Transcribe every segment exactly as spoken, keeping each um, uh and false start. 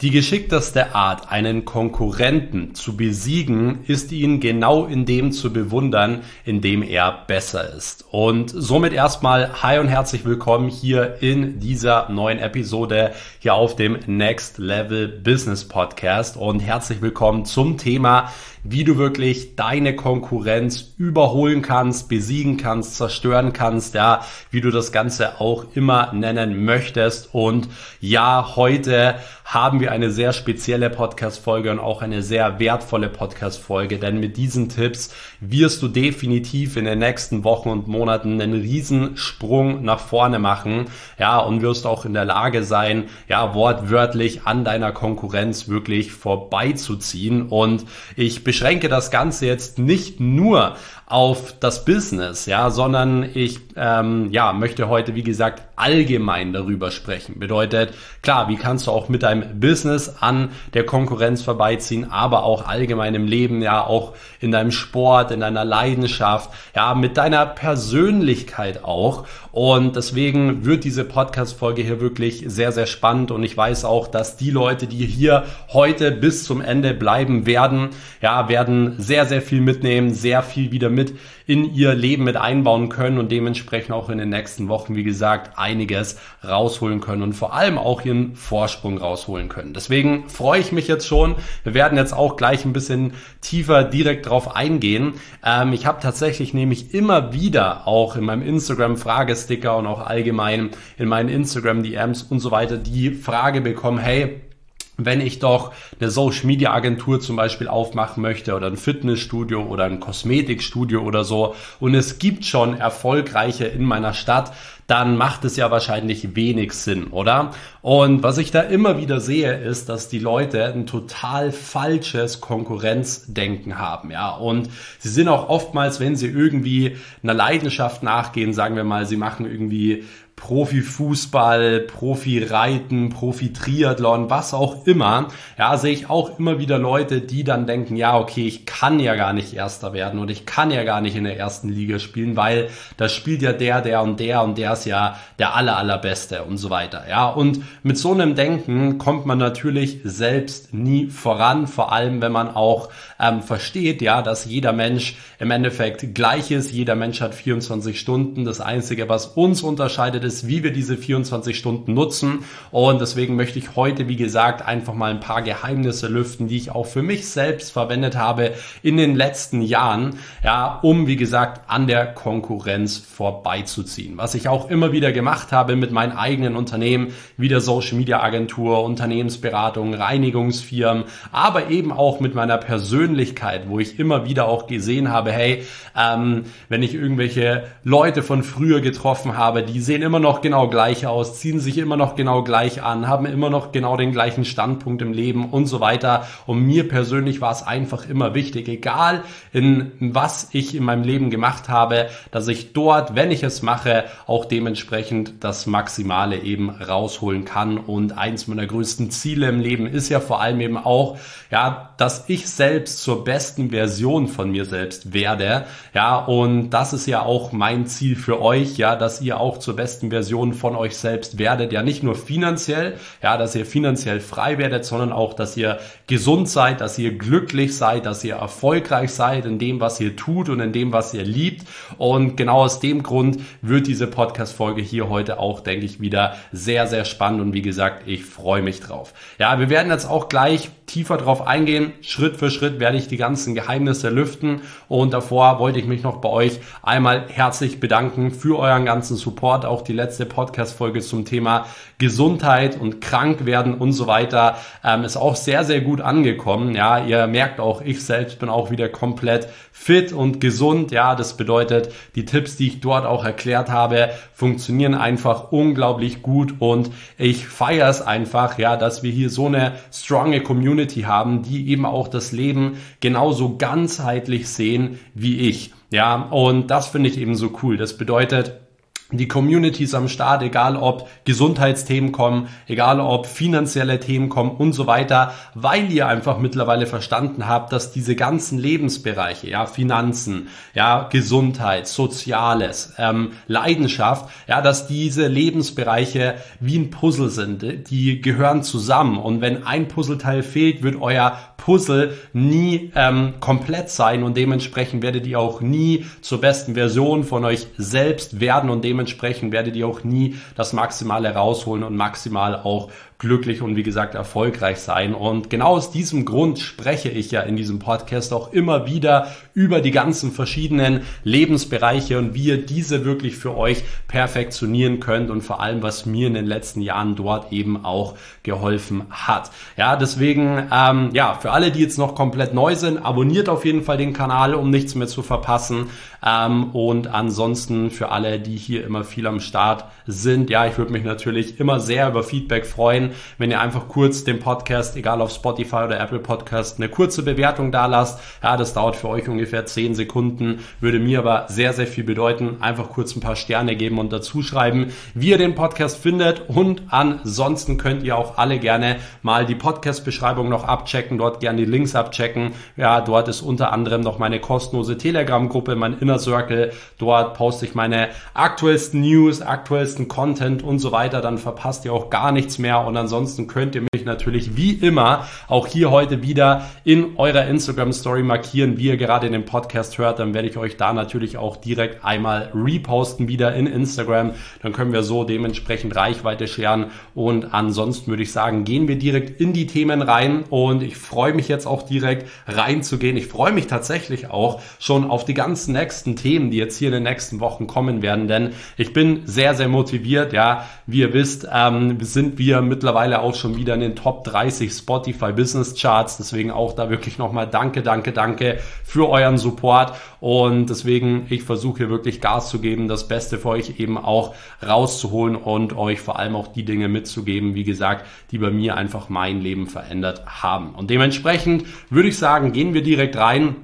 Die geschickteste Art, einen Konkurrenten zu besiegen, ist ihn genau in dem zu bewundern, in dem er besser ist. Und somit erstmal hi und herzlich willkommen hier in dieser neuen Episode hier auf dem Next Level Business Podcast und herzlich willkommen zum Thema, wie du wirklich deine Konkurrenz überholen kannst, besiegen kannst, zerstören kannst, ja, wie du das Ganze auch immer nennen möchtest. Und ja, heute haben wir eine sehr spezielle Podcast-Folge und auch eine sehr wertvolle Podcast-Folge, denn mit diesen Tipps wirst du definitiv in den nächsten Wochen und Monaten einen Riesensprung nach vorne machen, ja, und wirst auch in der Lage sein, ja, wortwörtlich an deiner Konkurrenz wirklich vorbeizuziehen. Und ich beschränke das Ganze jetzt nicht nur auf das Business, ja, sondern ich ähm, ja, möchte heute, wie gesagt, allgemein darüber sprechen. Bedeutet, klar, wie kannst du auch mit deinem Business an der Konkurrenz vorbeiziehen, aber auch allgemein im Leben, ja, auch in deinem Sport, in deiner Leidenschaft, ja, mit deiner Persönlichkeit auch. Und deswegen wird diese Podcast-Folge hier wirklich sehr, sehr spannend und ich weiß auch, dass die Leute, die hier heute bis zum Ende bleiben werden, ja, werden sehr, sehr viel mitnehmen, sehr viel wieder mit in ihr Leben mit einbauen können und dementsprechend auch in den nächsten Wochen, wie gesagt, einiges rausholen können und vor allem auch ihren Vorsprung rausholen können. Deswegen freue ich mich jetzt schon. Wir werden jetzt auch gleich ein bisschen tiefer direkt drauf eingehen. Ähm, ich habe tatsächlich nämlich immer wieder auch in meinem Instagram-Fragesticker und auch allgemein in meinen Instagram-D Ms und so weiter die Frage bekommen, hey, wenn ich doch eine Social-Media-Agentur zum Beispiel aufmachen möchte oder ein Fitnessstudio oder ein Kosmetikstudio oder so und es gibt schon erfolgreiche in meiner Stadt, dann macht es ja wahrscheinlich wenig Sinn, oder? Und was ich da immer wieder sehe, ist, dass die Leute ein total falsches Konkurrenzdenken haben, ja. Und sie sind auch oftmals, wenn sie irgendwie einer Leidenschaft nachgehen, sagen wir mal, sie machen irgendwie Profifußball, Profi-Reiten, Profi-Triathlon, was auch immer, ja, sehe ich auch immer wieder Leute, die dann denken, ja, okay, ich kann ja gar nicht Erster werden und ich kann ja gar nicht in der ersten Liga spielen, weil da spielt ja der, der und der und der ist ja der aller, allerbeste und so weiter, ja. Und mit so einem Denken kommt man natürlich selbst nie voran, vor allem wenn man auch ähm, versteht, ja, dass jeder Mensch im Endeffekt gleich ist, jeder Mensch hat vierundzwanzig Stunden, das Einzige, was uns unterscheidet, ist, wie wir diese vierundzwanzig Stunden nutzen und deswegen möchte ich heute, wie gesagt, einfach mal ein paar Geheimnisse lüften, die ich auch für mich selbst verwendet habe in den letzten Jahren, ja, um, wie gesagt, an der Konkurrenz vorbeizuziehen. Was ich auch immer wieder gemacht habe mit meinen eigenen Unternehmen, wie der Social Media Agentur, Unternehmensberatung, Reinigungsfirmen, aber eben auch mit meiner Persönlichkeit, wo ich immer wieder auch gesehen habe, hey, ähm, wenn ich irgendwelche Leute von früher getroffen habe, die sehen immer noch genau gleich aus, ziehen sich immer noch genau gleich an, haben immer noch genau den gleichen Standpunkt im Leben und so weiter. Und mir persönlich war es einfach immer wichtig, egal in was ich in meinem Leben gemacht habe, dass ich dort, wenn ich es mache, auch dementsprechend das Maximale eben rausholen kann. Und eins meiner größten Ziele im Leben ist ja vor allem eben auch, ja, dass ich selbst zur besten Version von mir selbst werde. Ja, und das ist ja auch mein Ziel für euch, ja, dass ihr auch zur besten Version von euch selbst werdet. Ja, nicht nur finanziell, ja, dass ihr finanziell frei werdet, sondern auch, dass ihr gesund seid, dass ihr glücklich seid, dass ihr erfolgreich seid in dem, was ihr tut und in dem, was ihr liebt. Und genau aus dem Grund wird diese Podcast-Folge hier heute auch, denke ich, wieder sehr, sehr spannend. Und wie gesagt, ich freue mich drauf. Ja, wir werden jetzt auch gleich tiefer drauf eingehen. Schritt für Schritt werde ich die ganzen Geheimnisse lüften. Und davor wollte ich mich noch bei euch einmal herzlich bedanken für euren ganzen Support. Auch die letzte Podcast-Folge zum Thema Gesundheit und krank werden und so weiter ähm, ist auch sehr, sehr gut angekommen. Ja, ihr merkt auch, ich selbst bin auch wieder komplett fit und gesund. Ja, das bedeutet, die Tipps, die ich dort auch erklärt habe, funktionieren einfach unglaublich gut und ich feiere es einfach, ja, dass wir hier so eine stronge Community haben, die eben auch das Leben genauso ganzheitlich sehen wie ich. Ja, und das finde ich eben so cool. Das bedeutet, die Community ist am Start, egal ob Gesundheitsthemen kommen, egal ob finanzielle Themen kommen und so weiter, weil ihr einfach mittlerweile verstanden habt, dass diese ganzen Lebensbereiche, ja, Finanzen, ja, Gesundheit, Soziales, ähm, Leidenschaft, ja, dass diese Lebensbereiche wie ein Puzzle sind, die gehören zusammen, und wenn ein Puzzleteil fehlt, wird euer Puzzle nie ähm, komplett sein, und dementsprechend werdet ihr auch nie zur besten Version von euch selbst werden, und dementsprechend werdet ihr auch nie das Maximale rausholen und maximal auch glücklich und wie gesagt erfolgreich sein. Und genau aus diesem Grund spreche ich ja in diesem Podcast auch immer wieder über die ganzen verschiedenen Lebensbereiche und wie ihr diese wirklich für euch perfektionieren könnt, und vor allem, was mir in den letzten Jahren dort eben auch geholfen hat. Ja, deswegen, ähm, ja, für alle, die jetzt noch komplett neu sind, abonniert auf jeden Fall den Kanal, um nichts mehr zu verpassen. Ähm, und ansonsten für alle, die hier immer viel am Start sind, ja, ich würde mich natürlich immer sehr über Feedback freuen, wenn ihr einfach kurz den Podcast, egal auf Spotify oder Apple Podcast, eine kurze Bewertung da lasst. Ja, das dauert für euch ungefähr zehn Sekunden, würde mir aber sehr, sehr viel bedeuten. Einfach kurz ein paar Sterne geben und dazu schreiben, wie ihr den Podcast findet, und ansonsten könnt ihr auch alle gerne mal die Podcast-Beschreibung noch abchecken, dort gerne die Links abchecken. Ja, dort ist unter anderem noch meine kostenlose Telegram-Gruppe, mein Inner Circle. Dort poste ich meine aktuellsten News, aktuellsten Content und so weiter. Dann verpasst ihr auch gar nichts mehr, und ansonsten könnt ihr mich natürlich wie immer auch hier heute wieder in eurer Instagram-Story markieren, wie ihr gerade den Podcast hört. Dann werde ich euch da natürlich auch direkt einmal reposten wieder in Instagram. Dann können wir so dementsprechend Reichweite scheren, und ansonsten würde ich sagen, gehen wir direkt in die Themen rein, und ich freue mich jetzt auch direkt reinzugehen. Ich freue mich tatsächlich auch schon auf die ganzen nächsten Themen, die jetzt hier in den nächsten Wochen kommen werden, denn ich bin sehr, sehr motiviert. Ja, wie ihr wisst, ähm, sind wir mittlerweile auch schon wieder in den Top dreißig Spotify Business Charts, deswegen auch da wirklich nochmal danke, danke, danke für euren Support, und deswegen, ich versuche hier wirklich Gas zu geben, das Beste für euch eben auch rauszuholen und euch vor allem auch die Dinge mitzugeben, wie gesagt, die bei mir einfach mein Leben verändert haben. Und dementsprechend würde ich sagen, gehen wir direkt rein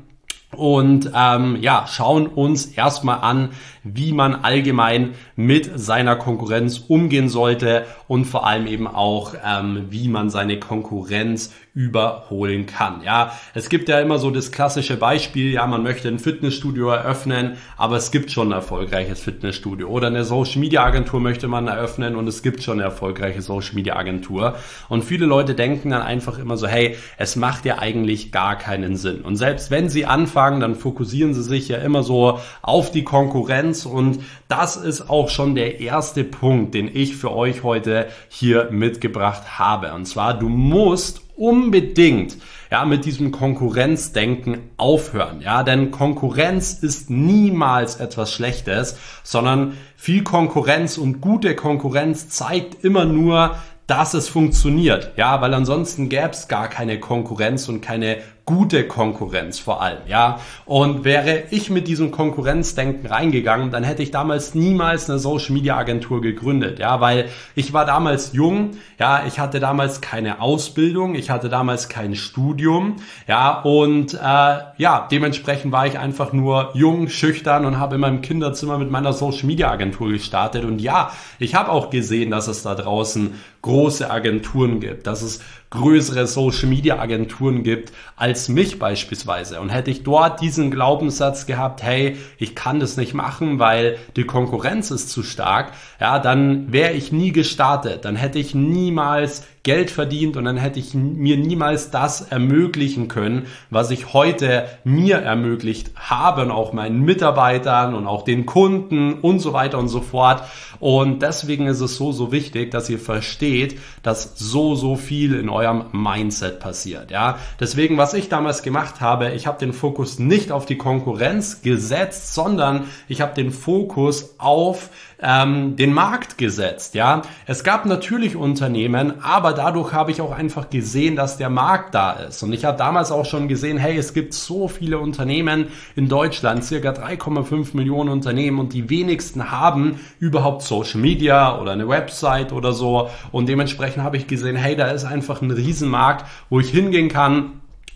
und ähm, ja, schauen uns erstmal an, wie man allgemein mit seiner Konkurrenz umgehen sollte, und vor allem eben auch, ähm, wie man seine Konkurrenz überholen kann. Ja, es gibt ja immer so das klassische Beispiel, ja, man möchte ein Fitnessstudio eröffnen, aber es gibt schon ein erfolgreiches Fitnessstudio, oder eine Social Media Agentur möchte man eröffnen, und es gibt schon eine erfolgreiche Social Media Agentur, und viele Leute denken dann einfach immer so, hey, es macht ja eigentlich gar keinen Sinn, und selbst wenn sie anfangen, dann fokussieren sie sich ja immer so auf die Konkurrenz, und das ist auch schon der erste Punkt, den ich für euch heute hier mitgebracht habe, und zwar, du musst unbedingt ja mit diesem Konkurrenzdenken aufhören, ja, denn Konkurrenz ist niemals etwas Schlechtes, sondern viel Konkurrenz und gute Konkurrenz zeigt immer nur, dass es funktioniert, ja, weil ansonsten gäbe es gar keine Konkurrenz und keine gute Konkurrenz vor allem, ja. Und wäre ich mit diesem Konkurrenzdenken reingegangen, dann hätte ich damals niemals eine Social Media Agentur gegründet, ja, weil ich war damals jung, ja, ich hatte damals keine Ausbildung, ich hatte damals kein Studium, ja, und äh, ja, dementsprechend war ich einfach nur jung, schüchtern und habe in meinem Kinderzimmer mit meiner Social Media Agentur gestartet. Und ja, ich habe auch gesehen, dass es da draußen große Agenturen gibt, dass es größere Social Media Agenturen gibt als mich beispielsweise. Und hätte ich dort diesen Glaubenssatz gehabt, hey, ich kann das nicht machen, weil die Konkurrenz ist zu stark, ja, dann wäre ich nie gestartet, dann hätte ich niemals Geld verdient, und dann hätte ich mir niemals das ermöglichen können, was ich heute mir ermöglicht habe, und auch meinen Mitarbeitern und auch den Kunden und so weiter und so fort. Und deswegen ist es so, so wichtig, dass ihr versteht, dass so, so viel in eurem Mindset passiert. Ja, deswegen, was ich damals gemacht habe, ich habe den Fokus nicht auf die Konkurrenz gesetzt, sondern ich habe den Fokus auf ähm, den Markt gesetzt. Ja, es gab natürlich Unternehmen, aber dadurch habe ich auch einfach gesehen, dass der Markt da ist. Und ich habe damals auch schon gesehen, hey, es gibt so viele Unternehmen in Deutschland, circa drei Komma fünf Millionen Unternehmen, und die wenigsten haben überhaupt Social Media oder eine Website oder so. Und dementsprechend habe ich gesehen, hey, da ist einfach ein Riesenmarkt, wo ich hingehen kann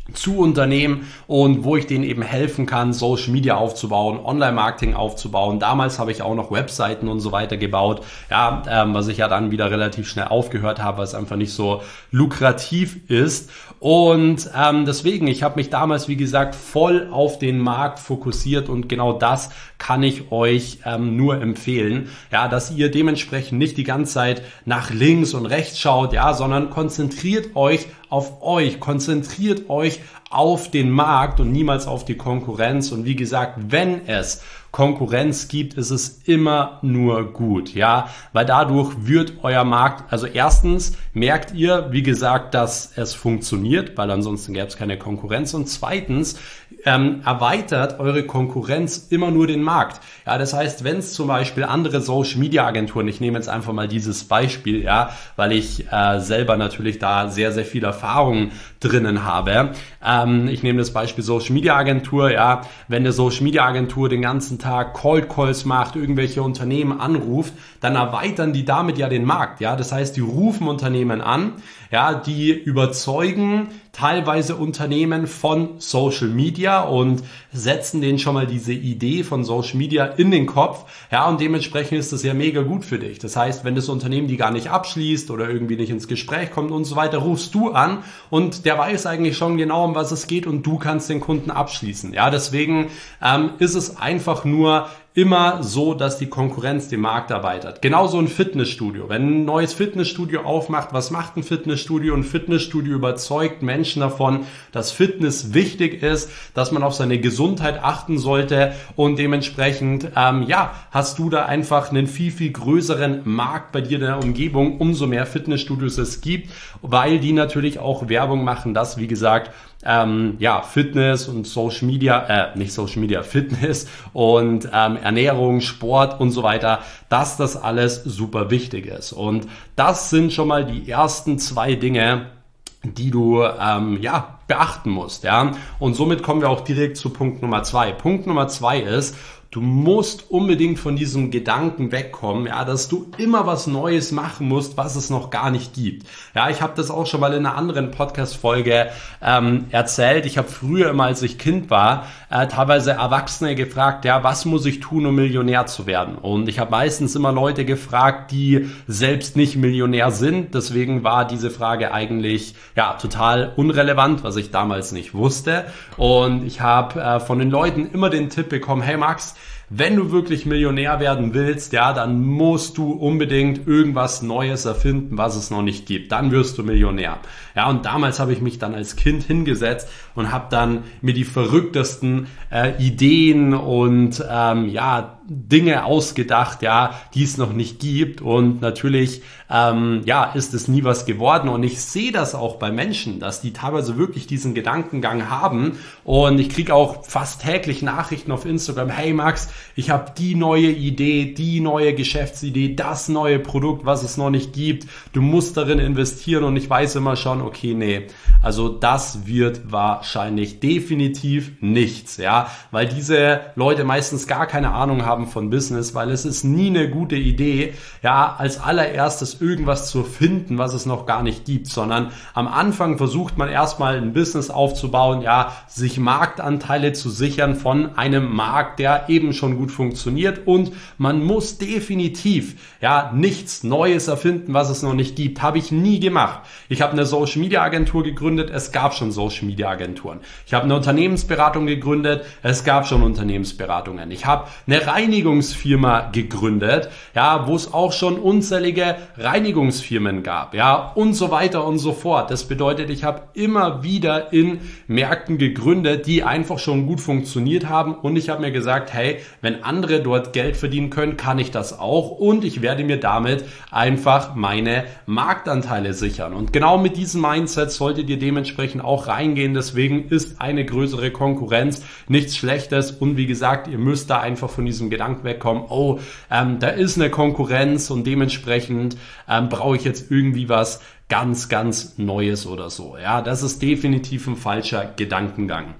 zu Unternehmen und wo ich denen eben helfen kann, Social Media aufzubauen, Online-Marketing aufzubauen. Damals habe ich auch noch Webseiten und so weiter gebaut, ja, ähm, was ich ja dann wieder relativ schnell aufgehört habe, weil es einfach nicht so lukrativ ist. Und ähm, deswegen, ich habe mich damals, wie gesagt, voll auf den Markt fokussiert und genau das kann ich euch ähm, nur empfehlen, ja, dass ihr dementsprechend nicht die ganze Zeit nach links und rechts schaut, ja, sondern konzentriert euch auf euch, konzentriert euch auf den Markt und niemals auf die Konkurrenz. Und wie gesagt, wenn es Konkurrenz gibt, ist es immer nur gut, ja, weil dadurch wird euer Markt, also erstens merkt ihr, wie gesagt, dass es funktioniert, weil ansonsten gäbe es keine Konkurrenz und zweitens ähm, erweitert eure Konkurrenz immer nur den Markt. Ja, das heißt, wenn es zum Beispiel andere Social Media Agenturen, ich nehme jetzt einfach mal dieses Beispiel, ja, weil ich äh, selber natürlich da sehr, sehr viel Erfahrung drinnen habe. Ähm, ich nehme das Beispiel Social Media Agentur, ja, wenn eine Social Media Agentur den ganzen Tag Cold Calls macht, irgendwelche Unternehmen anruft, dann erweitern die damit ja den Markt, ja, das heißt, die rufen Unternehmen an, ja, die überzeugen teilweise Unternehmen von Social Media und setzen denen schon mal diese Idee von Social Media in den Kopf, ja, und dementsprechend ist das ja mega gut für dich. Das heißt, wenn das Unternehmen die gar nicht abschließt oder irgendwie nicht ins Gespräch kommt und so weiter, rufst du an und der weiß eigentlich schon genau, um was es geht und du kannst den Kunden abschließen. Ja, deswegen ähm, ist es einfach nur immer so, dass die Konkurrenz den Markt erweitert. Genauso ein Fitnessstudio. Wenn ein neues Fitnessstudio aufmacht, was macht ein Fitnessstudio? Ein Fitnessstudio überzeugt Menschen davon, dass Fitness wichtig ist, dass man auf seine Gesundheit achten sollte und dementsprechend, ähm, ja, hast du da einfach einen viel, viel größeren Markt bei dir in der Umgebung, umso mehr Fitnessstudios es gibt, weil die natürlich auch Werbung machen, dass, wie gesagt, Ähm, ja, Fitness und Social Media, äh, nicht Social Media, Fitness und ähm, Ernährung, Sport und so weiter, dass das alles super wichtig ist. Und das sind schon mal die ersten zwei Dinge, die du ähm, ja beachten musst. Ja, und somit kommen wir auch direkt zu Punkt Nummer zwei. Punkt Nummer zwei ist, du musst unbedingt von diesem Gedanken wegkommen, ja, dass du immer was Neues machen musst, was es noch gar nicht gibt. Ja, ich habe das auch schon mal in einer anderen Podcast-Folge ähm, erzählt. Ich habe früher immer, als ich Kind war, äh, teilweise Erwachsene gefragt, ja, was muss ich tun, um Millionär zu werden? Und ich habe meistens immer Leute gefragt, die selbst nicht Millionär sind. Deswegen war diese Frage eigentlich ja total unrelevant, was ich damals nicht wusste. Und ich habe äh, von den Leuten immer den Tipp bekommen, hey Max, wenn du wirklich Millionär werden willst, ja, dann musst du unbedingt irgendwas Neues erfinden, was es noch nicht gibt. Dann wirst du Millionär. Ja, und damals habe ich mich dann als Kind hingesetzt und habe dann mir die verrücktesten äh, Ideen und ähm, ja Dinge ausgedacht, ja, die es noch nicht gibt. Und natürlich, ähm, ja, ist es nie was geworden. Und ich sehe das auch bei Menschen, dass die teilweise wirklich diesen Gedankengang haben. Und ich kriege auch fast täglich Nachrichten auf Instagram. Hey Max, ich habe die neue Idee, die neue Geschäftsidee, das neue Produkt, was es noch nicht gibt. Du musst darin investieren. Und ich weiß immer schon, okay, nee, also das wird wahrscheinlich definitiv nichts, ja, weil diese Leute meistens gar keine Ahnung haben von Business, weil es ist nie eine gute Idee, ja, als allererstes irgendwas zu finden, was es noch gar nicht gibt, sondern am Anfang versucht man erstmal ein Business aufzubauen, ja, sich Marktanteile zu sichern von einem Markt, der eben schon gut funktioniert und man muss definitiv, ja, nichts Neues erfinden, was es noch nicht gibt. Habe ich nie gemacht. Ich habe eine Social Media Agentur gegründet, es gab schon Social Media Agenturen. Ich habe eine Unternehmensberatung gegründet, es gab schon Unternehmensberatungen. Ich habe eine Reinigungsfirma gegründet, ja, wo es auch schon unzählige Reinigungsfirmen gab, ja, und so weiter und so fort. Das bedeutet, ich habe immer wieder in Märkten gegründet, die einfach schon gut funktioniert haben und ich habe mir gesagt, hey, wenn andere dort Geld verdienen können, kann ich das auch und ich werde mir damit einfach meine Marktanteile sichern. Und genau mit diesem Mindset solltet ihr dementsprechend auch reingehen. Deswegen ist eine größere Konkurrenz nichts Schlechtes und wie gesagt, ihr müsst da einfach von diesem Gedanken wegkommen, oh, ähm, da ist eine Konkurrenz und dementsprechend ähm, brauche ich jetzt irgendwie was ganz, ganz Neues oder so. Ja, das ist definitiv ein falscher Gedankengang.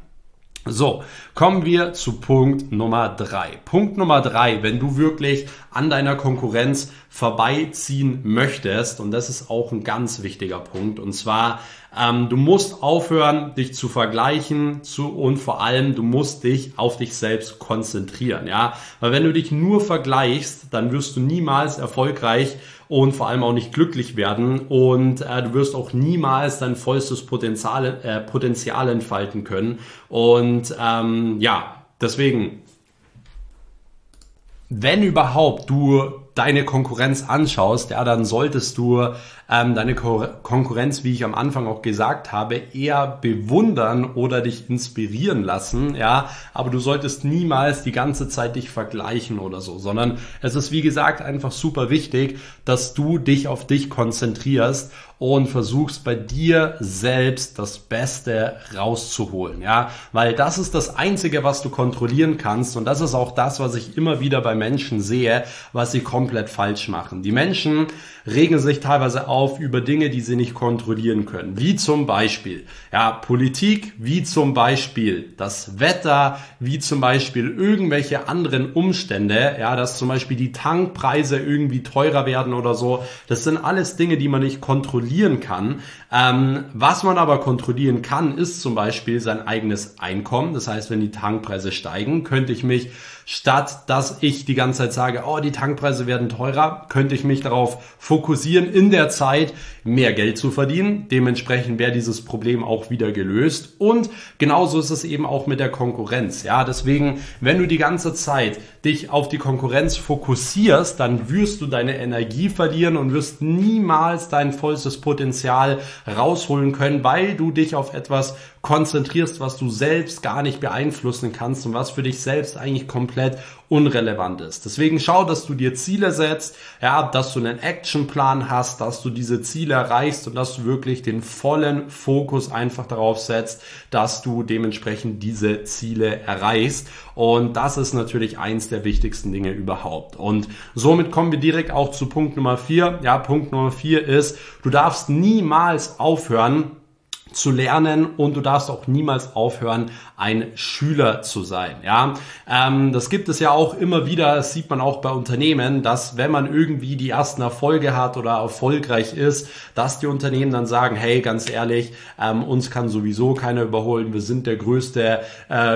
So, kommen wir zu Punkt Nummer drei. Punkt Nummer drei, wenn du wirklich an deiner Konkurrenz vorbeiziehen möchtest, und das ist auch ein ganz wichtiger Punkt, und zwar Ähm, du musst aufhören, dich zu vergleichen zu, und vor allem, du musst dich auf dich selbst konzentrieren, ja, weil wenn du dich nur vergleichst, dann wirst du niemals erfolgreich und vor allem auch nicht glücklich werden und äh, du wirst auch niemals dein vollstes Potenzial, äh, Potenzial entfalten können und ähm, ja, deswegen, wenn überhaupt du deine Konkurrenz anschaust, ja, dann solltest du ähm, deine Ko- Konkurrenz, wie ich am Anfang auch gesagt habe, eher bewundern oder dich inspirieren lassen, ja, aber du solltest niemals die ganze Zeit dich vergleichen oder so, sondern es ist, wie gesagt, einfach super wichtig, dass du dich auf dich konzentrierst und versuchst bei dir selbst das Beste rauszuholen, ja, weil das ist das Einzige, was du kontrollieren kannst und das ist auch das, was ich immer wieder bei Menschen sehe, was sie komplett falsch machen. Die Menschen regen sich teilweise auf über Dinge, die sie nicht kontrollieren können, wie zum Beispiel, ja, Politik, wie zum Beispiel das Wetter, wie zum Beispiel irgendwelche anderen Umstände, ja, dass zum Beispiel die Tankpreise irgendwie teurer werden oder so. Das sind alles Dinge, die man nicht kontrollieren kann. Ähm, was man aber kontrollieren kann, ist zum Beispiel sein eigenes Einkommen. Das heißt, wenn die Tankpreise steigen, könnte ich mich, statt dass ich die ganze Zeit sage, oh, die Tankpreise werden teurer, könnte ich mich darauf fokussieren, in der Zeit mehr Geld zu verdienen. Dementsprechend wäre dieses Problem auch wieder gelöst. Und genauso ist es eben auch mit der Konkurrenz. Ja, deswegen, wenn du die ganze Zeit dich auf die Konkurrenz fokussierst, dann wirst du deine Energie verlieren und wirst niemals dein vollstes Potenzial rausholen können, weil du dich auf etwas konzentrierst, was du selbst gar nicht beeinflussen kannst und was für dich selbst eigentlich komplett unrelevant ist. Deswegen schau, dass du dir Ziele setzt, ja, dass du einen Actionplan hast, dass du diese Ziele erreichst und dass du wirklich den vollen Fokus einfach darauf setzt, dass du dementsprechend diese Ziele erreichst. Und das ist natürlich eins der wichtigsten Dinge überhaupt. Und somit kommen wir direkt auch zu Punkt Nummer vier. Ja, Punkt Nummer vier ist, du darfst niemals aufhören zu lernen und du darfst auch niemals aufhören, ein Schüler zu sein. Ja, ähm, das gibt es ja auch immer wieder, das sieht man auch bei Unternehmen, dass wenn man irgendwie die ersten Erfolge hat oder erfolgreich ist, dass die Unternehmen dann sagen, hey, ganz ehrlich, ähm, uns kann sowieso keiner überholen, wir sind der größte äh,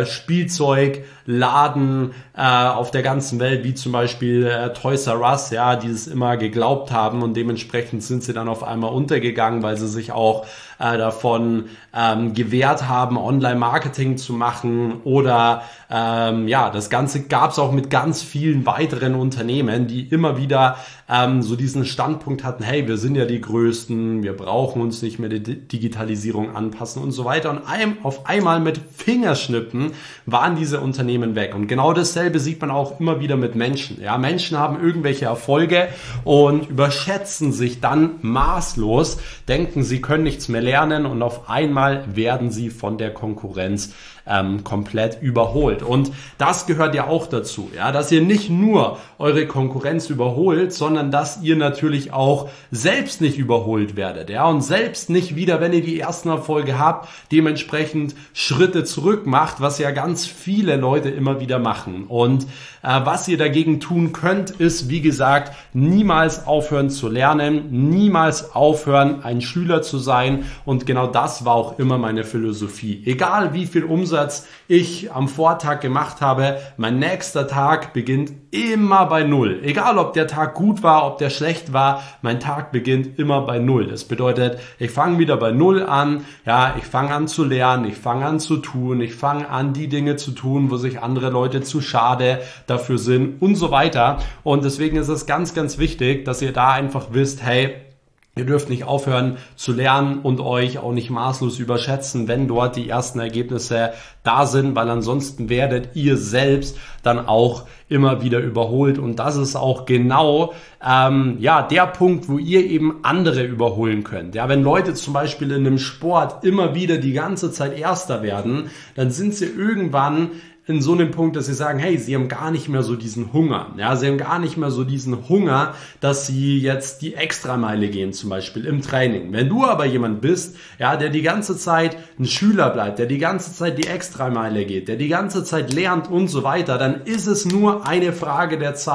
Spielzeugladen äh, auf der ganzen Welt, wie zum Beispiel äh, Toys R Us, ja, die es immer geglaubt haben und dementsprechend sind sie dann auf einmal untergegangen, weil sie sich auch äh, davon ähm, gewährt haben, Online-Marketing zu machen oder ähm, ja, das Ganze gab es auch mit ganz vielen weiteren Unternehmen, die immer wieder ähm, so diesen Standpunkt hatten, hey, wir sind ja die Größten, wir brauchen uns nicht mehr die Digitalisierung anpassen und so weiter und ein, auf einmal mit Fingerschnippen waren diese Unternehmen weg und genau dasselbe sieht man auch immer wieder mit Menschen. Ja, Menschen haben irgendwelche Erfolge und überschätzen sich dann maßlos, denken, sie können nichts mehr lernen und auf einmal werden sie von der Konkurrenz ähm, komplett überholt. Und das gehört ja auch dazu, ja, dass ihr nicht nur eure Konkurrenz überholt, sondern dass ihr natürlich auch selbst nicht überholt werdet, ja, und selbst nicht wieder, wenn ihr die ersten Erfolge habt, dementsprechend Schritte zurück macht, was ja ganz viele Leute immer wieder machen. Und äh, was ihr dagegen tun könnt, ist, wie gesagt, niemals aufhören zu lernen, niemals aufhören, ein Schüler zu sein. Und genau das war auch immer meine Philosophie. Egal wie viel Umsatz ich am Vortag gemacht habe, mein nächster Tag beginnt immer bei Null. Egal ob der Tag gut war, ob der schlecht war, mein Tag beginnt immer bei Null. Das bedeutet, ich fange wieder bei Null an, ja, ich fange an zu lernen, ich fange an zu tun, ich fange an die Dinge zu tun, wo sich andere Leute zu schade dafür sind und so weiter. Und deswegen ist es ganz, ganz wichtig, dass ihr da einfach wisst, hey, ihr dürft nicht aufhören zu lernen und euch auch nicht maßlos überschätzen, wenn dort die ersten Ergebnisse da sind, weil ansonsten werdet ihr selbst dann auch immer wieder überholt. Und das ist auch genau ähm, ja der Punkt, wo ihr eben andere überholen könnt. Ja, wenn Leute zum Beispiel in einem Sport immer wieder die ganze Zeit Erster werden, dann sind sie irgendwann in so einem Punkt, dass sie sagen, hey, sie haben gar nicht mehr so diesen Hunger. Ja, sie haben gar nicht mehr so diesen Hunger, dass sie jetzt die Extrameile gehen, zum Beispiel im Training. Wenn du aber jemand bist, ja, der die ganze Zeit ein Schüler bleibt, der die ganze Zeit die Extrameile geht, der die ganze Zeit lernt und so weiter, dann ist es nur eine Frage der Zeit,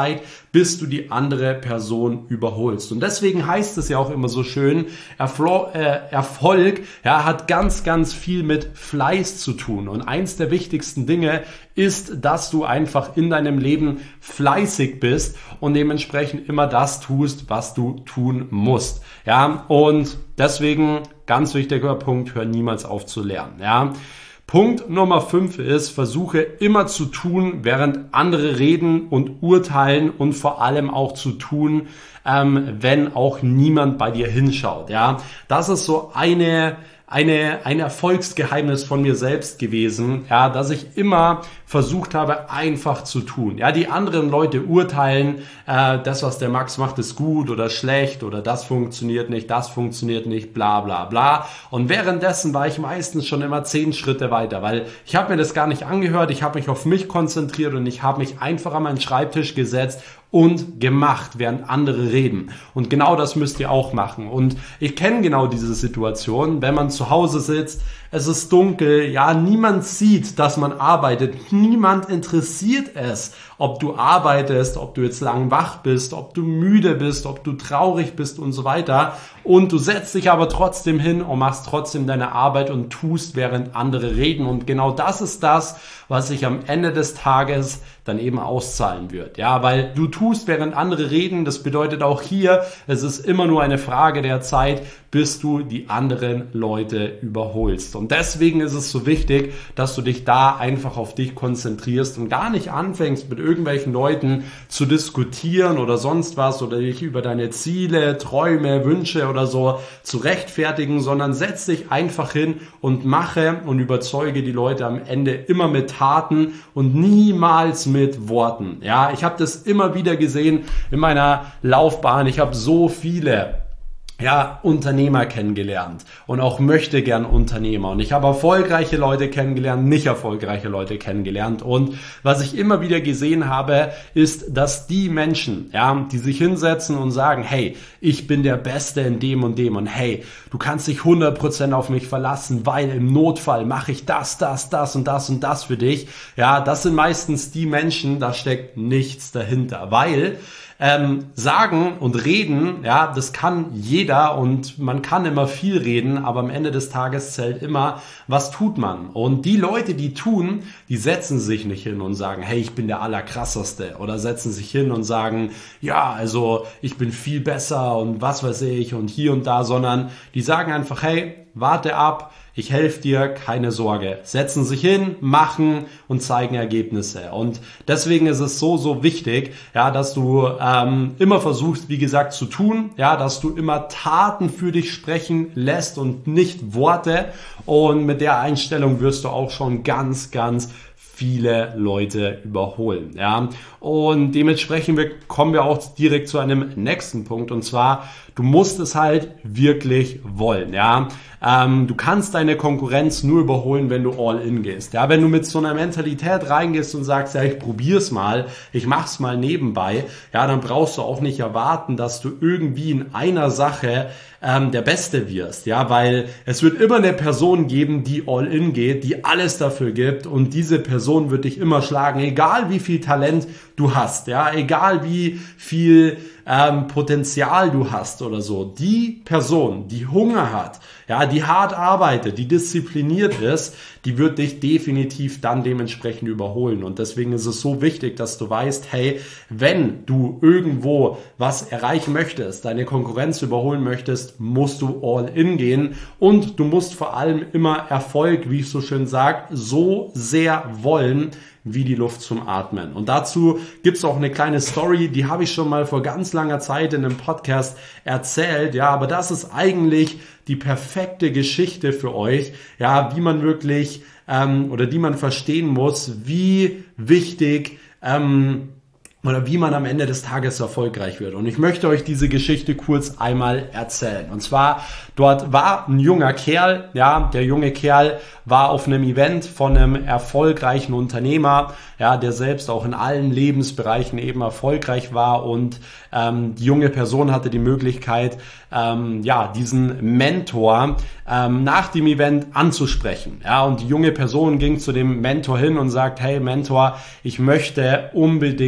bis du die andere Person überholst. Und deswegen heißt es ja auch immer so schön, Erflo- äh, Erfolg ja, hat ganz, ganz viel mit Fleiß zu tun. Und eins der wichtigsten Dinge ist, dass du einfach in deinem Leben fleißig bist und dementsprechend immer das tust, was du tun musst. Ja, und deswegen ganz wichtiger Punkt, hör niemals auf zu lernen. Ja. Punkt Nummer fünf ist, versuche immer zu tun, während andere reden und urteilen und vor allem auch zu tun, ähm, wenn auch niemand bei dir hinschaut. Ja, das ist so eine Eine, ein Erfolgsgeheimnis von mir selbst gewesen, ja, dass ich immer versucht habe, einfach zu tun. Ja, die anderen Leute urteilen, äh, das, was der Max macht, ist gut oder schlecht oder das funktioniert nicht, das funktioniert nicht, bla bla bla. Und währenddessen war ich meistens schon immer zehn Schritte weiter, weil ich habe mir das gar nicht angehört, ich habe mich auf mich konzentriert und ich habe mich einfach an meinen Schreibtisch gesetzt und gemacht, während andere reden. Und genau das müsst ihr auch machen. Und ich kenne genau diese Situation, wenn man zu Hause sitzt, es ist dunkel, ja, niemand sieht, dass man arbeitet, niemand interessiert es, ob du arbeitest, ob du jetzt lang wach bist, ob du müde bist, ob du traurig bist und so weiter. Und du setzt dich aber trotzdem hin und machst trotzdem deine Arbeit und tust, während andere reden. Und genau das ist das, was sich am Ende des Tages dann eben auszahlen wird. Ja, weil du tust, während andere reden. Das bedeutet auch hier, es ist immer nur eine Frage der Zeit, bis du die anderen Leute überholst. Und deswegen ist es so wichtig, dass du dich da einfach auf dich konzentrierst und gar nicht anfängst, mit irgendwelchen Leuten zu diskutieren oder sonst was oder dich über deine Ziele, Träume, Wünsche oder so zu rechtfertigen, sondern setz dich einfach hin und mache und überzeuge die Leute am Ende immer mit Taten und niemals mit Worten. Ja, ich habe das immer wieder gesehen in meiner Laufbahn. Ich habe so viele ja, Unternehmer kennengelernt und auch möchte gern Unternehmer. Und ich habe erfolgreiche Leute kennengelernt, nicht erfolgreiche Leute kennengelernt. Und was ich immer wieder gesehen habe, ist, dass die Menschen, ja, die sich hinsetzen und sagen, hey, ich bin der Beste in dem und dem und hey, du kannst dich hundert Prozent auf mich verlassen, weil im Notfall mache ich das, das, das und das und das für dich. Ja, das sind meistens die Menschen, da steckt nichts dahinter, weil Ähm, sagen und reden, ja, das kann jeder und man kann immer viel reden, aber am Ende des Tages zählt immer, was tut man? Und die Leute, die tun, die setzen sich nicht hin und sagen, hey, ich bin der Allerkrasseste oder setzen sich hin und sagen, ja, also ich bin viel besser und was weiß ich und hier und da, sondern die sagen einfach, hey, warte ab, ich helfe dir, keine Sorge. Setzen sich hin, machen und zeigen Ergebnisse. Und deswegen ist es so, so wichtig, ja, dass du ähm, immer versuchst, wie gesagt, zu tun, ja, dass du immer Taten für dich sprechen lässt und nicht Worte. Und mit der Einstellung wirst du auch schon ganz, ganz viele Leute überholen, ja. Und dementsprechend kommen wir auch direkt zu einem nächsten Punkt, und zwar, du musst es halt wirklich wollen, ja. Ähm, du kannst deine Konkurrenz nur überholen, wenn du all in gehst, ja. Wenn du mit so einer Mentalität reingehst und sagst, ja, ich probier's mal, ich mach's mal nebenbei, ja, dann brauchst du auch nicht erwarten, dass du irgendwie in einer Sache ähm, der Beste wirst, ja, weil es wird immer eine Person geben, die all in geht, die alles dafür gibt, und diese Person wird dich immer schlagen, egal wie viel Talent du hast, ja, egal wie viel ähm, Potenzial du hast oder so. Die Person, die Hunger hat, ja, die hart arbeitet, die diszipliniert ist, die wird dich definitiv dann dementsprechend überholen. Und deswegen ist es so wichtig, dass du weißt, hey, wenn du irgendwo was erreichen möchtest, deine Konkurrenz überholen möchtest, musst du all in gehen, und du musst vor allem immer Erfolg, wie ich so schön sage, so sehr wollen, wie die Luft zum Atmen. Und dazu gibt's auch eine kleine Story, die habe ich schon mal vor ganz langer Zeit in einem Podcast erzählt, ja, aber das ist eigentlich die perfekte Geschichte für euch, ja, wie man wirklich ähm, oder die man verstehen muss, wie wichtig ähm, oder wie man am Ende des Tages erfolgreich wird. Und ich möchte euch diese Geschichte kurz einmal erzählen. Und zwar, dort war ein junger Kerl, ja, der junge Kerl war auf einem Event von einem erfolgreichen Unternehmer, ja, der selbst auch in allen Lebensbereichen eben erfolgreich war, und ähm, die junge Person hatte die Möglichkeit, ähm, ja, diesen Mentor ähm, nach dem Event anzusprechen, ja, und die junge Person ging zu dem Mentor hin und sagt, hey Mentor, ich möchte unbedingt erfolgreich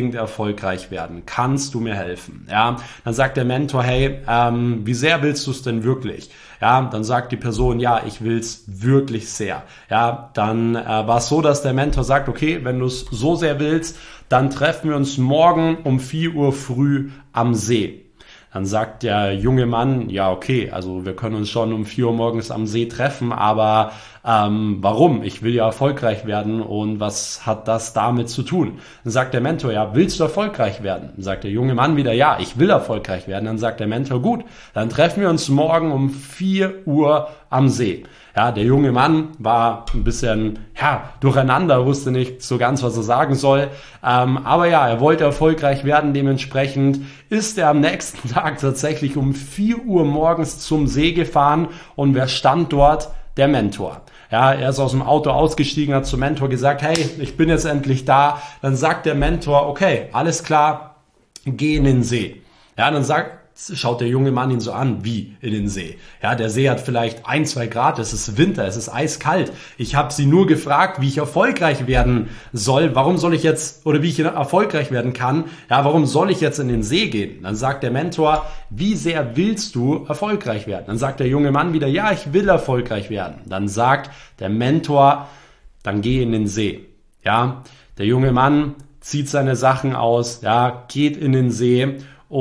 erfolgreich werden? Kannst du mir helfen? Ja, dann sagt der Mentor, hey, ähm, wie sehr willst du es denn wirklich? Ja, dann sagt die Person, ja, ich will's wirklich sehr. Ja, dann äh, war es so, dass der Mentor sagt, okay, wenn du es so sehr willst, dann treffen wir uns morgen um vier Uhr früh am See. Dann sagt der junge Mann, ja okay, also wir können uns schon um vier Uhr morgens am See treffen, aber ähm, warum? Ich will ja erfolgreich werden und was hat das damit zu tun? Dann sagt der Mentor, ja, willst du erfolgreich werden? Dann sagt der junge Mann wieder, ja, ich will erfolgreich werden. Dann sagt der Mentor, gut, dann treffen wir uns morgen um vier Uhr am See. Ja, der junge Mann war ein bisschen ja, durcheinander, wusste nicht so ganz, was er sagen soll. Ähm, aber ja, er wollte erfolgreich werden. Dementsprechend ist er am nächsten Tag tatsächlich um vier Uhr morgens zum See gefahren. Und wer stand dort? Der Mentor. Ja, er ist aus dem Auto ausgestiegen, hat zum Mentor gesagt, hey, ich bin jetzt endlich da. Dann sagt der Mentor, okay, alles klar, geh in den See. Ja, dann sagt schaut der junge Mann ihn so an, wie in den See. Ja, der See hat vielleicht ein, zwei Grad, es ist Winter, es ist eiskalt. Ich habe sie nur gefragt, wie ich erfolgreich werden soll. Warum soll ich jetzt, oder wie ich erfolgreich werden kann, ja, warum soll ich jetzt in den See gehen? Dann sagt der Mentor, wie sehr willst du erfolgreich werden? Dann sagt der junge Mann wieder, ja, ich will erfolgreich werden. Dann sagt der Mentor, dann geh in den See. Ja, der junge Mann zieht seine Sachen aus, ja, geht in den See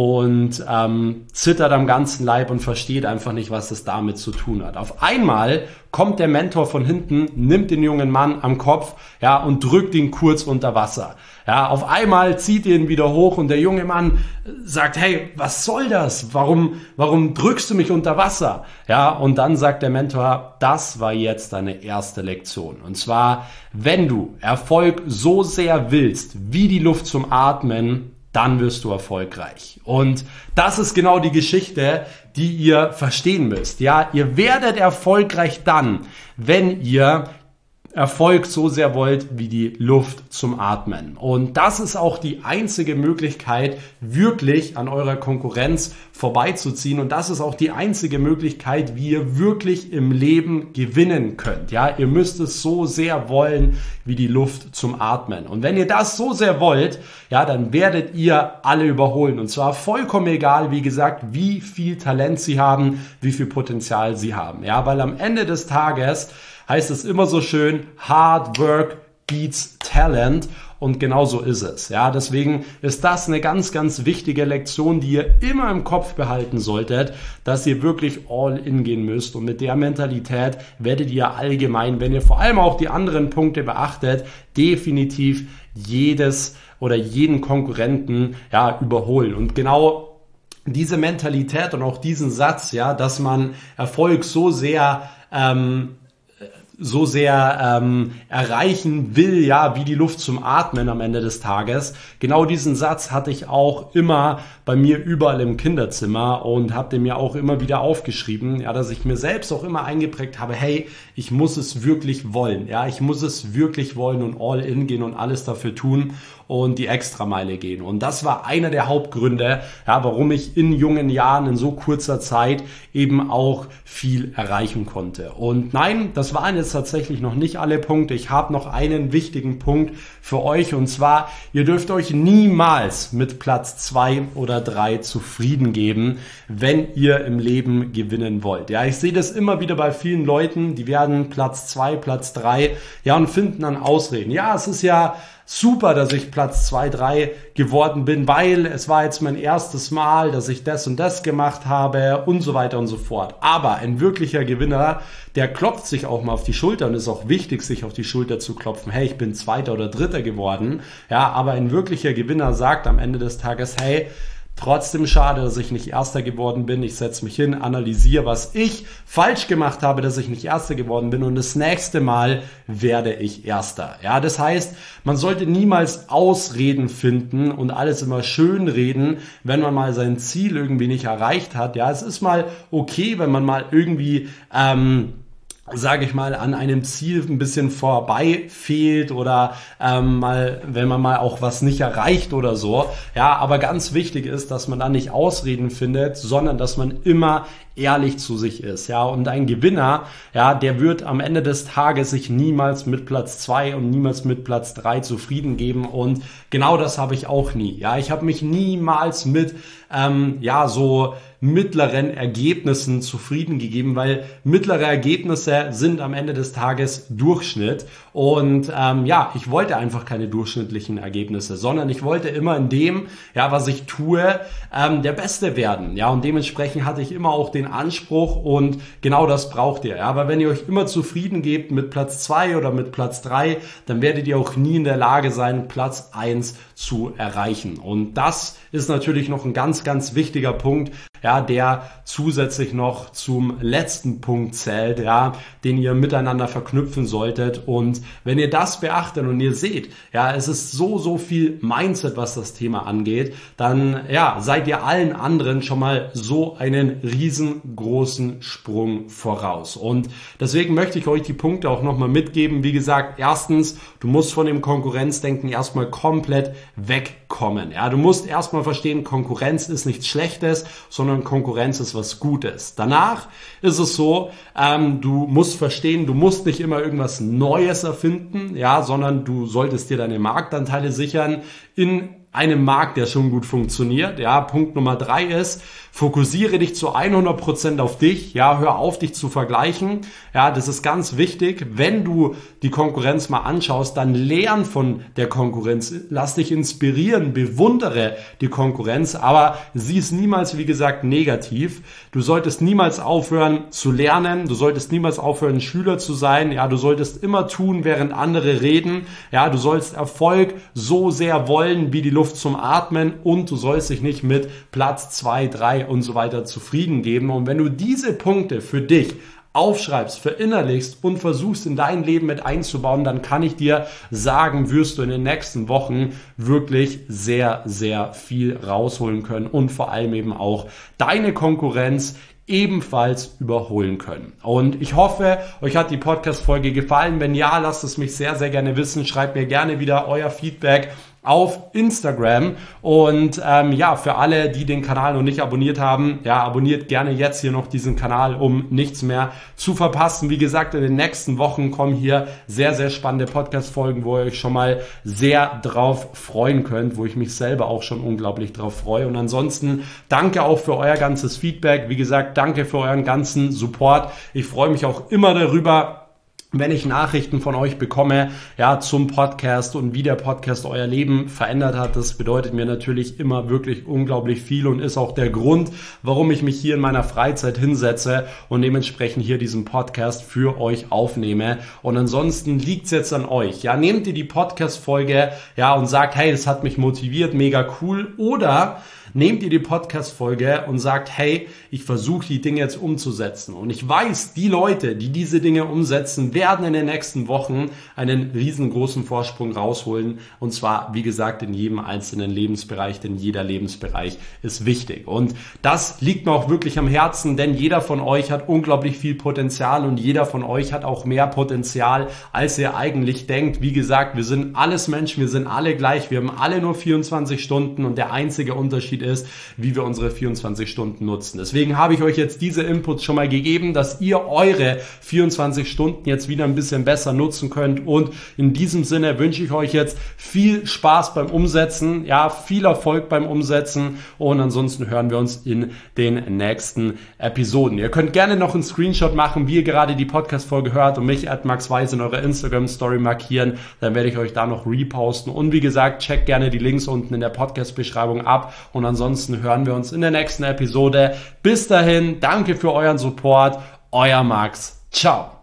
und ähm, zittert am ganzen Leib und versteht einfach nicht, was das damit zu tun hat. Auf einmal kommt der Mentor von hinten, nimmt den jungen Mann am Kopf, ja, und drückt ihn kurz unter Wasser. Ja, auf einmal zieht er ihn wieder hoch und der junge Mann sagt, hey, was soll das? Warum, warum drückst du mich unter Wasser? Ja, und dann sagt der Mentor, das war jetzt deine erste Lektion. Und zwar, wenn du Erfolg so sehr willst, wie die Luft zum Atmen, dann wirst du erfolgreich. Und das ist genau die Geschichte, die ihr verstehen müsst. Ja, ihr werdet erfolgreich dann, wenn ihr Erfolg so sehr wollt wie die Luft zum Atmen. Und das ist auch die einzige Möglichkeit, wirklich an eurer Konkurrenz vorbeizuziehen. Und das ist auch die einzige Möglichkeit, wie ihr wirklich im Leben gewinnen könnt. Ja, ihr müsst es so sehr wollen wie die Luft zum Atmen. Und wenn ihr das so sehr wollt, ja, dann werdet ihr alle überholen. Und zwar vollkommen egal, wie gesagt, wie viel Talent sie haben, wie viel Potenzial sie haben. Ja, weil am Ende des Tages heißt es immer so schön, Hard Work beats Talent, und genau so ist es. Ja, deswegen ist das eine ganz, ganz wichtige Lektion, die ihr immer im Kopf behalten solltet, dass ihr wirklich all in gehen müsst, und mit der Mentalität werdet ihr allgemein, wenn ihr vor allem auch die anderen Punkte beachtet, definitiv jedes oder jeden Konkurrenten ja überholen. Und genau diese Mentalität und auch diesen Satz, ja, dass man Erfolg so sehr ähm, so sehr ähm, erreichen will, ja, wie die Luft zum Atmen am Ende des Tages. Genau diesen Satz hatte ich auch immer bei mir überall im Kinderzimmer und habe den mir auch immer wieder aufgeschrieben, ja, dass ich mir selbst auch immer eingeprägt habe, hey, ich muss es wirklich wollen, ja, ich muss es wirklich wollen und all in gehen und alles dafür tun und die Extrameile gehen. Und das war einer der Hauptgründe, ja, warum ich in jungen Jahren in so kurzer Zeit eben auch viel erreichen konnte. Und nein, das waren jetzt tatsächlich noch nicht alle Punkte. Ich habe noch einen wichtigen Punkt für euch, und zwar, ihr dürft euch niemals mit Platz zwei oder drei zufrieden geben, wenn ihr im Leben gewinnen wollt. Ja, ich sehe das immer wieder bei vielen Leuten, die werden Platz zwei, Platz drei, ja, und finden dann Ausreden. Ja, es ist ja super, dass ich Platz zwei, drei geworden bin, weil es war jetzt mein erstes Mal, dass ich das und das gemacht habe und so weiter und so fort. Aber ein wirklicher Gewinner, der klopft sich auch mal auf die Schulter, und es ist auch wichtig, sich auf die Schulter zu klopfen. Hey, ich bin Zweiter oder Dritter geworden. Ja, aber ein wirklicher Gewinner sagt am Ende des Tages, hey, trotzdem schade, dass ich nicht Erster geworden bin. Ich setze mich hin, analysiere, was ich falsch gemacht habe, dass ich nicht Erster geworden bin, und das nächste Mal werde ich Erster. Ja, das heißt, man sollte niemals Ausreden finden und alles immer schön reden, wenn man mal sein Ziel irgendwie nicht erreicht hat. Ja, es ist mal okay, wenn man mal irgendwie ähm, sage ich mal, an einem Ziel ein bisschen vorbei fehlt oder ähm, mal, wenn man mal auch was nicht erreicht oder so. Ja, aber ganz wichtig ist, dass man da nicht Ausreden findet, sondern dass man immer ehrlich zu sich ist, ja, und ein Gewinner, ja, der wird am Ende des Tages sich niemals mit Platz zwei und niemals mit Platz drei zufrieden geben und genau das habe ich auch nie, ja, ich habe mich niemals mit, ähm, ja, so mittleren Ergebnissen zufrieden gegeben, weil mittlere Ergebnisse sind am Ende des Tages Durchschnitt und ähm, ja, ich wollte einfach keine durchschnittlichen Ergebnisse, sondern ich wollte immer in dem, ja, was ich tue, ähm, der Beste werden, ja, und dementsprechend hatte ich immer auch den Anspruch und genau das braucht ihr, ja, aber wenn ihr euch immer zufrieden gebt mit Platz zwei oder mit Platz drei, dann werdet ihr auch nie in der Lage sein, Platz eins zu erreichen und das ist natürlich noch ein ganz, ganz wichtiger Punkt, ja, der zusätzlich noch zum letzten Punkt zählt, ja, den ihr miteinander verknüpfen solltet. Und wenn ihr das beachtet und ihr seht, ja, es ist so, so viel Mindset, was das Thema angeht, dann, ja, seid ihr allen anderen schon mal so einen riesengroßen Sprung voraus. Und deswegen möchte ich euch die Punkte auch nochmal mitgeben. Wie gesagt, erstens, du musst von dem Konkurrenzdenken erstmal komplett wegkommen. Ja, du musst erstmal verstehen, Konkurrenz ist nichts Schlechtes, sondern Konkurrenz ist was Gutes. Danach ist es so, ähm, du musst verstehen, du musst nicht immer irgendwas Neues erfinden, ja, sondern du solltest dir deine Marktanteile sichern in einem Markt, der schon gut funktioniert. Ja, Punkt Nummer drei ist, fokussiere dich zu hundert Prozent auf dich. Ja, hör auf, dich zu vergleichen. Ja, das ist ganz wichtig. Wenn du die Konkurrenz mal anschaust, dann lern von der Konkurrenz. Lass dich inspirieren, bewundere die Konkurrenz, aber sieh es niemals, wie gesagt, negativ. Du solltest niemals aufhören zu lernen. Du solltest niemals aufhören, Schüler zu sein. Ja, du solltest immer tun, während andere reden. Ja, du sollst Erfolg so sehr wollen, wie die Luft zum Atmen und du sollst dich nicht mit Platz zwei, drei und so weiter zufrieden geben. Und wenn du diese Punkte für dich aufschreibst, verinnerlichst und versuchst in dein Leben mit einzubauen, dann kann ich dir sagen, wirst du in den nächsten Wochen wirklich sehr, sehr viel rausholen können und vor allem eben auch deine Konkurrenz ebenfalls überholen können. Und ich hoffe, euch hat die Podcast-Folge gefallen. Wenn ja, lasst es mich sehr, sehr gerne wissen. Schreibt mir gerne wieder euer Feedback auf Instagram und ähm, ja, für alle, die den Kanal noch nicht abonniert haben, ja, abonniert gerne jetzt hier noch diesen Kanal, um nichts mehr zu verpassen. Wie gesagt, in den nächsten Wochen kommen hier sehr, sehr spannende Podcast-Folgen, wo ihr euch schon mal sehr drauf freuen könnt, wo ich mich selber auch schon unglaublich drauf freue. Und ansonsten danke auch für euer ganzes Feedback. Wie gesagt, danke für euren ganzen Support. Ich freue mich auch immer darüber, wenn ich Nachrichten von euch bekomme, ja, zum Podcast und wie der Podcast euer Leben verändert hat. Das bedeutet mir natürlich immer wirklich unglaublich viel und ist auch der Grund, warum ich mich hier in meiner Freizeit hinsetze und dementsprechend hier diesen Podcast für euch aufnehme. Und ansonsten liegt's jetzt an euch. Ja, nehmt ihr die Podcast-Folge, ja, und sagt, hey, das hat mich motiviert, mega cool. Oder nehmt ihr die Podcast-Folge und sagt, hey, ich versuche die Dinge jetzt umzusetzen. Und ich weiß, die Leute, die diese Dinge umsetzen, werden in den nächsten Wochen einen riesengroßen Vorsprung rausholen. Und zwar, wie gesagt, in jedem einzelnen Lebensbereich, denn jeder Lebensbereich ist wichtig. Und das liegt mir auch wirklich am Herzen, denn jeder von euch hat unglaublich viel Potenzial und jeder von euch hat auch mehr Potenzial, als ihr eigentlich denkt. Wie gesagt, wir sind alles Menschen, wir sind alle gleich, wir haben alle nur vierundzwanzig Stunden und der einzige Unterschied ist, wie wir unsere vierundzwanzig Stunden nutzen. Deswegen habe ich euch jetzt diese Inputs schon mal gegeben, dass ihr eure vierundzwanzig Stunden jetzt wieder ein bisschen besser nutzen könnt und in diesem Sinne wünsche ich euch jetzt viel Spaß beim Umsetzen, ja, viel Erfolg beim Umsetzen und ansonsten hören wir uns in den nächsten Episoden. Ihr könnt gerne noch einen Screenshot machen, wie ihr gerade die Podcast-Folge hört und mich at Max Weiß in eurer Instagram-Story markieren, dann werde ich euch da noch reposten und wie gesagt, checkt gerne die Links unten in der Podcast-Beschreibung ab und ansonsten hören wir uns in der nächsten Episode. Bis dahin, danke für euren Support, euer Max. Ciao.